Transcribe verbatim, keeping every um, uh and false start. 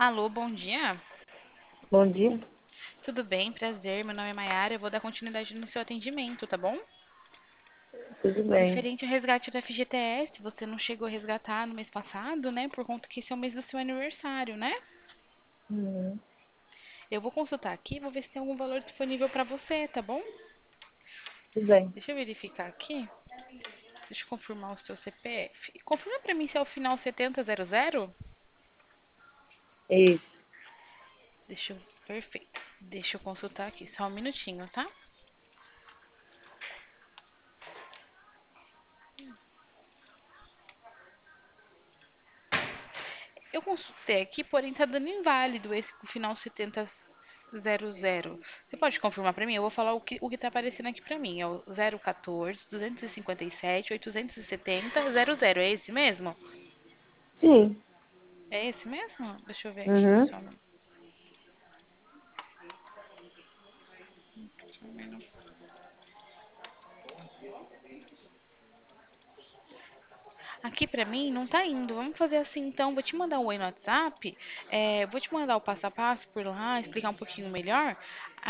Alô, bom dia. Bom dia, Tudo bem? Prazer. Meu nome é Mayara. Eu vou dar continuidade no seu atendimento, tá bom? tudo bem. Referente ao resgate do F G T S, você não chegou a resgatar no mês passado, né? Por conta que esse é o mês do seu aniversário, né? Uhum, Eu vou consultar aqui, vou ver se tem algum valor disponível para você, tá bom? tudo bem. Deixa eu verificar aqui. Deixa eu confirmar o seu C P F. Confirma para mim se é o final setenta zero zero. É isso. Deixa eu... Perfeito. Deixa eu consultar aqui, só um minutinho, tá? Eu consultei aqui, porém tá dando inválido esse com final setenta zero zero. Você pode confirmar pra mim? Eu vou falar o que, o que tá aparecendo aqui pra mim. É o zero quatorze, duzentos e cinquenta e sete, oitocentos e setenta, zero zero. É esse mesmo? Sim. É esse mesmo? Deixa eu ver aqui. Uhum. Só um, só um minuto. Aqui pra mim não tá indo. Vamos fazer assim então. Vou te mandar um oi no WhatsApp. É, vou te mandar o passo a passo por lá, explicar um pouquinho melhor.